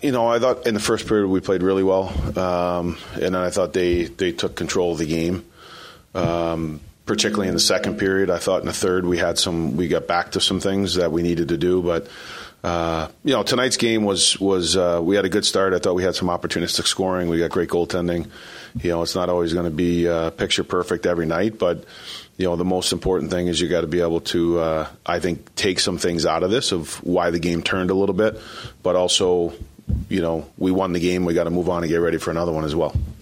I thought in the first period we played really well, and then I thought they took control of the game. Particularly in the second period, I thought in the third we got back to some things that we needed to do. But tonight's game was we had a good start. I thought we had some opportunistic scoring. We got great goaltending. It's not always going to be picture perfect every night, but the most important thing is you got to be able to, I think, take some things out of this of why the game turned a little bit, but also, we won the game. We got to move on and get ready for another one as well.